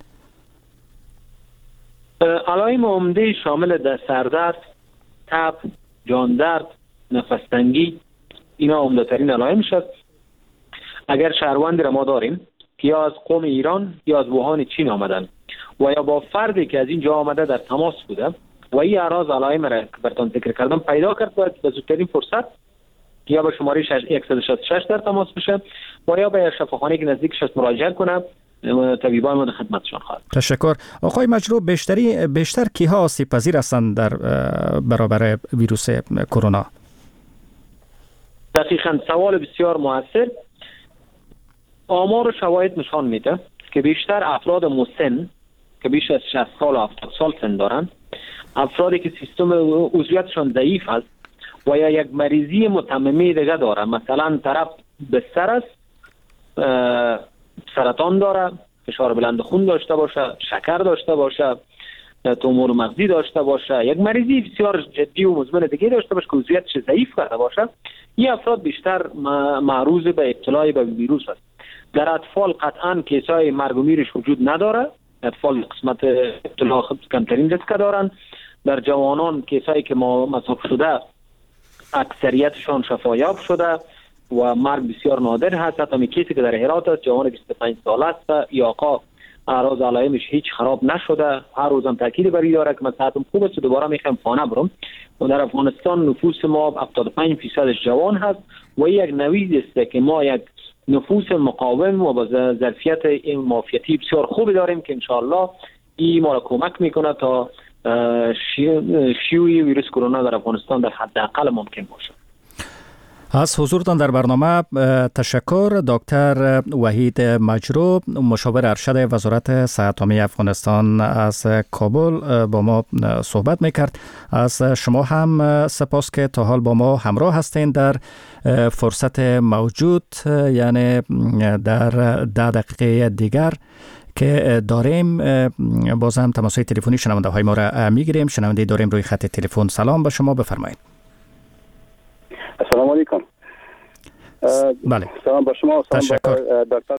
علائم عمده شامل سردرد، تب، جان درد، نفس تنگی، اینا عمده ترین علائمش است. اگر شهروندی را ما داریم که یا از قوم ایران یا از ووهان چین آمدن و یا با فردی که از اینجا آمده در تماس بوده و این اعراض علائم را که براتون ذکر کردم پیدا کرد، باید به زودترین فرصت یا به شماره صد و شصت و شش در تماس بشه و یا به شفاخانه که نزدیکش است مراجعه کنه. طبیبان ما در خدمتشان خواهد. تشکر. آقای مجروح، بیشتری بیشتر کیها آسیب پذیر هستند در برابر ویروس کرونا؟ دقیقاً سوال بسیار موثر. آمار و شواهد نشان میده که بیشتر افراد مسن که بیش از شصت سال و هفتاد سال سن دارند، افرادی که سیستم عضویتشان ضعیف است و یا یک مریضی متممی دیگه داره، مثلا طرف بستر است، سرطان داره، فشار بلند خون داشته باشه، شکر داشته باشه، تومور مغزی داشته باشه، یک مریضی بسیار جدی و مزمن دیگه داشته باشه که عضویتش ضعیف کرده باشه، این افراد بیشتر معرض به ابتلا به ویروس است. در اطفال قطعاً کیسای مرگ و میرش وجود نداره. اطفال قسمت ابتلا کمترین ریسک دارند. در جوانان کیسایی که ما مصاب شده اکثریتشان شفایاب شده و مرگ بسیار نادر هست. حتی کیسی که در هرات است، جوان بیست و پنج ساله است، یا آقا اعراض علائمش هیچ خراب نشده، هر روزم تاکید بر این داره که من صحتم خوب است و دوباره میخوام خانه برم. و در افغانستان نفوس ما هفتاد و پنج درصدش جوان هست و یک نوید است که ما یک نفوس مقاوم و با ظرفیت معافیتی بسیار خوبی داریم که انشاءالله این ما را کمک میکنه تا شیوع ویروس کرونا در افغانستان در حداقل ممکن باشه. از حضورتان در برنامه تشکر. دکتر وحید مجروح، مشاور ارشد وزارت صحت عامه افغانستان از کابل با ما صحبت میکرد. از شما هم سپاس که تا حال با ما همراه هستین در فرصت موجود، یعنی در ده دقیقه دیگر که داریم باز هم تماس‌های تلفنی شنونده های ما را میگیریم. شنونده داریم روی خط تلفن. سلام به شما، بفرمایید. السلام علیکم. بله. سلام به شما. سلام به دکتر